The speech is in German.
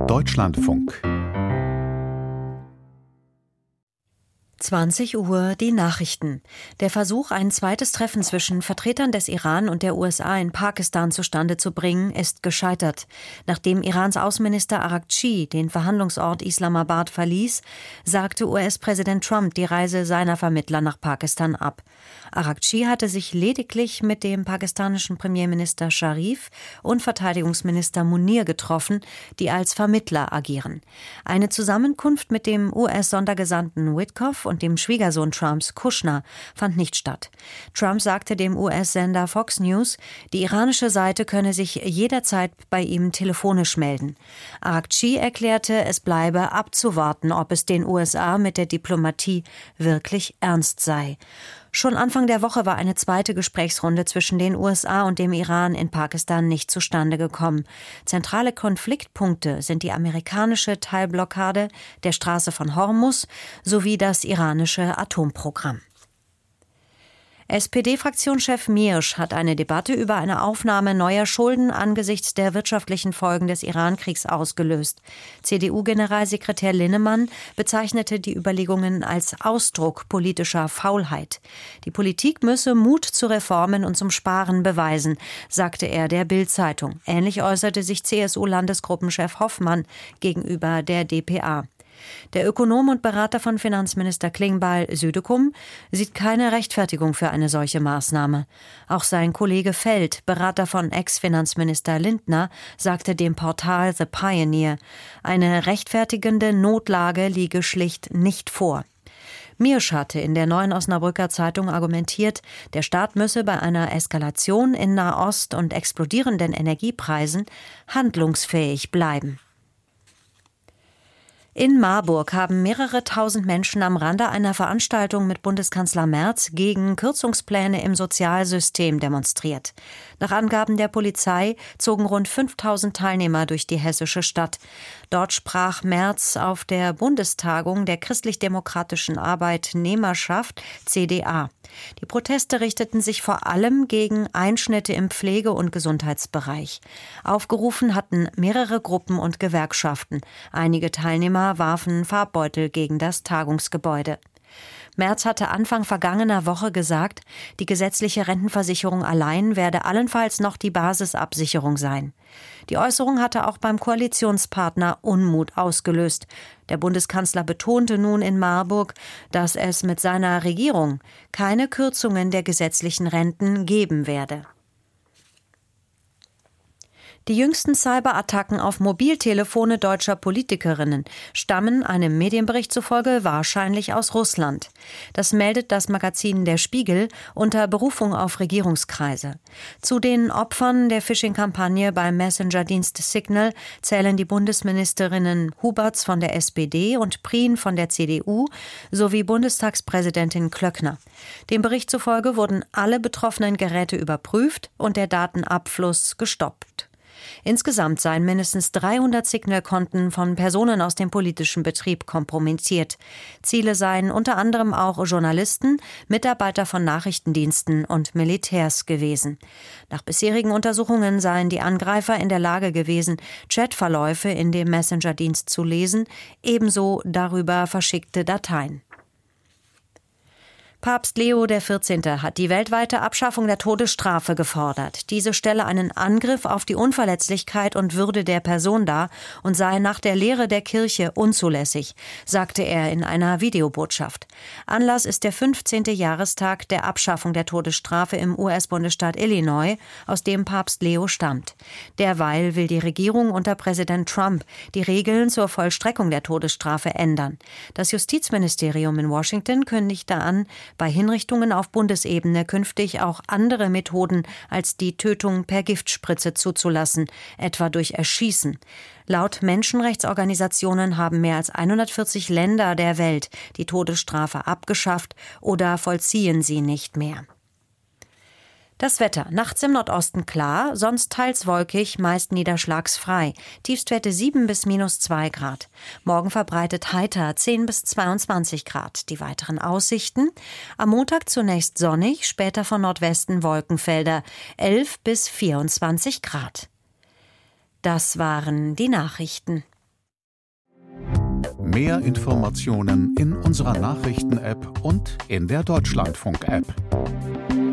Deutschlandfunk 20 Uhr, die Nachrichten. Der Versuch, ein zweites Treffen zwischen Vertretern des Iran und der USA in Pakistan zustande zu bringen, ist gescheitert. Nachdem Irans Außenminister Araghchi den Verhandlungsort Islamabad verließ, sagte US-Präsident Trump die Reise seiner Vermittler nach Pakistan ab. Araghchi hatte sich lediglich mit dem pakistanischen Premierminister Sharif und Verteidigungsminister Munir getroffen, die als Vermittler agieren. Eine Zusammenkunft mit dem US-Sondergesandten Witkoff und dem Schwiegersohn Trumps, Kushner, fand nicht statt. Trump sagte dem US-Sender Fox News, die iranische Seite könne sich jederzeit bei ihm telefonisch melden. Araghchi erklärte, es bleibe abzuwarten, ob es den USA mit der Diplomatie wirklich ernst sei. Schon Anfang der Woche war eine zweite Gesprächsrunde zwischen den USA und dem Iran in Pakistan nicht zustande gekommen. Zentrale Konfliktpunkte sind die amerikanische Teilblockade der Straße von Hormuz sowie das iranische Atomprogramm. SPD-Fraktionschef Miersch hat eine Debatte über eine Aufnahme neuer Schulden angesichts der wirtschaftlichen Folgen des Iran-Kriegs ausgelöst. CDU-Generalsekretär Linnemann bezeichnete die Überlegungen als Ausdruck politischer Faulheit. Die Politik müsse Mut zu Reformen und zum Sparen beweisen, sagte er der Bild-Zeitung. Ähnlich äußerte sich CSU-Landesgruppenchef Hoffmann gegenüber der dpa. Der Ökonom und Berater von Finanzminister Klingbeil, Südekum, sieht keine Rechtfertigung für eine solche Maßnahme. Auch sein Kollege Feld, Berater von Ex-Finanzminister Lindner, sagte dem Portal The Pioneer, eine rechtfertigende Notlage liege schlicht nicht vor. Miersch hatte in der Neuen Osnabrücker Zeitung argumentiert, der Staat müsse bei einer Eskalation in Nahost und explodierenden Energiepreisen handlungsfähig bleiben. In Marburg haben mehrere tausend Menschen am Rande einer Veranstaltung mit Bundeskanzler Merz gegen Kürzungspläne im Sozialsystem demonstriert. Nach Angaben der Polizei zogen rund 5.000 Teilnehmer durch die hessische Stadt. Dort sprach Merz auf der Bundestagung der Christlich-Demokratischen Arbeitnehmerschaft CDA. Die Proteste richteten sich vor allem gegen Einschnitte im Pflege- und Gesundheitsbereich. Aufgerufen hatten mehrere Gruppen und Gewerkschaften. Einige Teilnehmer warfen Farbbeutel gegen das Tagungsgebäude. Merz hatte Anfang vergangener Woche gesagt, die gesetzliche Rentenversicherung allein werde allenfalls noch die Basisabsicherung sein. Die Äußerung hatte auch beim Koalitionspartner Unmut ausgelöst. Der Bundeskanzler betonte nun in Marburg, dass es mit seiner Regierung keine Kürzungen der gesetzlichen Renten geben werde. Die jüngsten Cyberattacken auf Mobiltelefone deutscher Politikerinnen stammen einem Medienbericht zufolge wahrscheinlich aus Russland. Das meldet das Magazin Der Spiegel unter Berufung auf Regierungskreise. Zu den Opfern der Phishing-Kampagne beim Messenger-Dienst Signal zählen die Bundesministerinnen Huberts von der SPD und Prien von der CDU sowie Bundestagspräsidentin Klöckner. Dem Bericht zufolge wurden alle betroffenen Geräte überprüft und der Datenabfluss gestoppt. Insgesamt seien mindestens 300 Signal-Konten von Personen aus dem politischen Betrieb kompromittiert. Ziele seien unter anderem auch Journalisten, Mitarbeiter von Nachrichtendiensten und Militärs gewesen. Nach bisherigen Untersuchungen seien die Angreifer in der Lage gewesen, Chatverläufe in dem Messenger-Dienst zu lesen, ebenso darüber verschickte Dateien. Papst Leo XIV. Hat die weltweite Abschaffung der Todesstrafe gefordert. Diese stelle einen Angriff auf die Unverletzlichkeit und Würde der Person dar und sei nach der Lehre der Kirche unzulässig, sagte er in einer Videobotschaft. Anlass ist der 15. Jahrestag der Abschaffung der Todesstrafe im US-Bundesstaat Illinois, aus dem Papst Leo stammt. Derweil will die Regierung unter Präsident Trump die Regeln zur Vollstreckung der Todesstrafe ändern. Das Justizministerium in Washington kündigte an, bei Hinrichtungen auf Bundesebene künftig auch andere Methoden als die Tötung per Giftspritze zuzulassen, etwa durch Erschießen. Laut Menschenrechtsorganisationen haben mehr als 140 Länder der Welt die Todesstrafe abgeschafft oder vollziehen sie nicht mehr. Das Wetter. Nachts im Nordosten klar, sonst teils wolkig, meist niederschlagsfrei. Tiefstwerte 7 bis -2 Grad. Morgen verbreitet heiter 10 bis 22 Grad. Die weiteren Aussichten. Am Montag zunächst sonnig, später von Nordwesten Wolkenfelder 11 bis 24 Grad. Das waren die Nachrichten. Mehr Informationen in unserer Nachrichten-App und in der Deutschlandfunk-App.